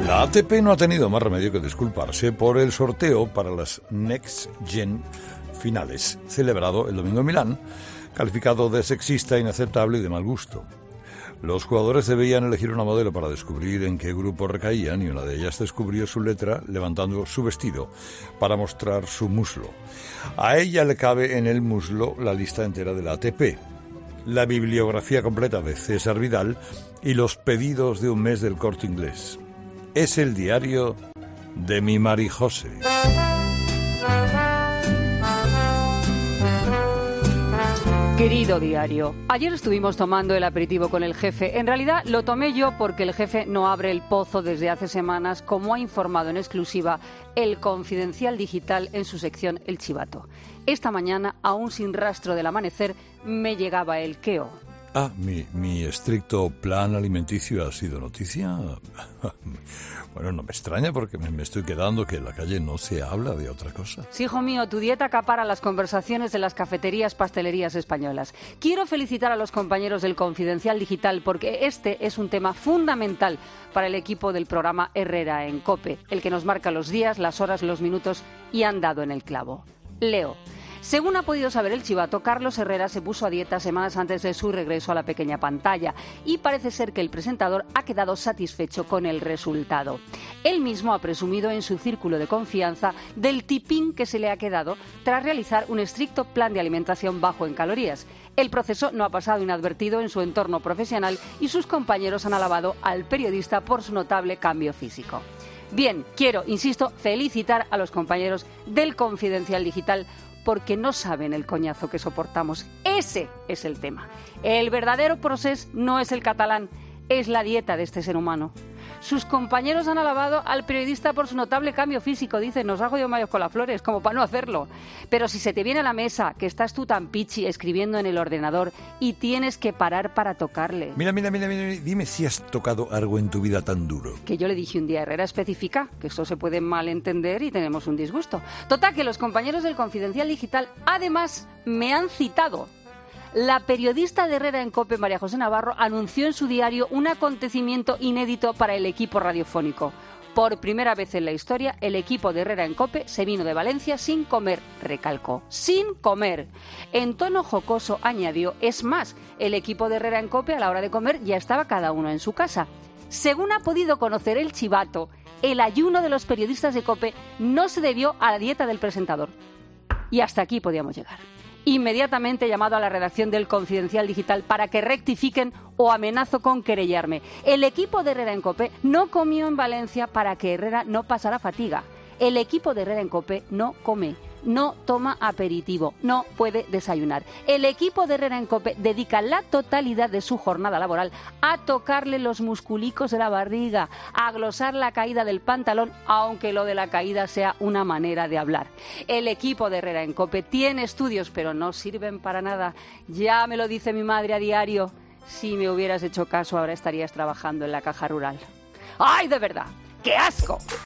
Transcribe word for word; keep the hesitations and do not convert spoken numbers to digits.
La A T P no ha tenido más remedio que disculparse por el sorteo para las Next Gen finales, celebrado el domingo en Milán, calificado de sexista, inaceptable y de mal gusto. Los jugadores debían elegir una modelo para descubrir en qué grupo recaían y una de ellas descubrió su letra levantando su vestido para mostrar su muslo. A ella le cabe en el muslo la lista entera de la A T P, la bibliografía completa de César Vidal y los pedidos de un mes del Corte Inglés. Es el diario de mi Marijose. Querido diario, ayer estuvimos tomando el aperitivo con el jefe. En realidad lo tomé yo porque el jefe no abre el pozo desde hace semanas, como ha informado en exclusiva El Confidencial Digital en su sección El Chivato. Esta mañana, aún sin rastro del amanecer, me llegaba el queo. Ah, mi, mi estricto plan alimenticio ha sido noticia. Bueno, no me extraña porque me, me estoy quedando que en la calle no se habla de otra cosa. Sí, hijo mío, tu dieta acapara las conversaciones de las cafeterías, pastelerías españolas. Quiero felicitar a los compañeros del Confidencial Digital porque este es un tema fundamental para el equipo del programa Herrera en COPE, el que nos marca los días, las horas, los minutos y han dado en el clavo. Leo. Según ha podido saber el Chivato, Carlos Herrera se puso a dieta semanas antes de su regreso a la pequeña pantalla y parece ser que el presentador ha quedado satisfecho con el resultado. Él mismo ha presumido en su círculo de confianza del tipín que se le ha quedado tras realizar un estricto plan de alimentación bajo en calorías. El proceso no ha pasado inadvertido en su entorno profesional y sus compañeros han alabado al periodista por su notable cambio físico. Bien, quiero, insisto, felicitar a los compañeros del Confidencial Digital porque no saben el coñazo que soportamos. Ese es el tema. El verdadero procés no es el catalán, es la dieta de este ser humano. Sus compañeros han alabado al periodista por su notable cambio físico. Dicen, nos ha jodido Mayos con las flores, como para no hacerlo. Pero si se te viene a la mesa, que estás tú tan pichi escribiendo en el ordenador y tienes que parar para tocarle. Mira, mira, mira, mira, dime si has tocado algo en tu vida tan duro. Que yo le dije un día a Herrera, especifica, que esto se puede malentender y tenemos un disgusto. Total, que los compañeros del Confidencial Digital, además, me han citado. La periodista de Herrera en COPE, María José Navarro, anunció en su diario un acontecimiento inédito para el equipo radiofónico. Por primera vez en la historia, el equipo de Herrera en COPE se vino de Valencia sin comer, recalcó, sin comer. En tono jocoso añadió, es más, el equipo de Herrera en COPE a la hora de comer ya estaba cada uno en su casa. Según ha podido conocer el Chivato, el ayuno de los periodistas de COPE no se debió a la dieta del presentador. Y hasta aquí podíamos llegar. Inmediatamente he llamado a la redacción del Confidencial Digital para que rectifiquen o amenazo con querellarme. El equipo de Herrera en COPE no comió en Valencia para que Herrera no pasara fatiga. El equipo de Herrera en COPE no come, no toma aperitivo, no puede desayunar. El equipo de Herrera en COPE dedica la totalidad de su jornada laboral a tocarle los musculicos de la barriga, a glosar la caída del pantalón, aunque lo de la caída sea una manera de hablar. El equipo de Herrera en COPE tiene estudios, pero no sirven para nada. Ya me lo dice mi madre a diario. Si me hubieras hecho caso, ahora estarías trabajando en la caja rural. ¡Ay, de verdad! ¡Qué asco!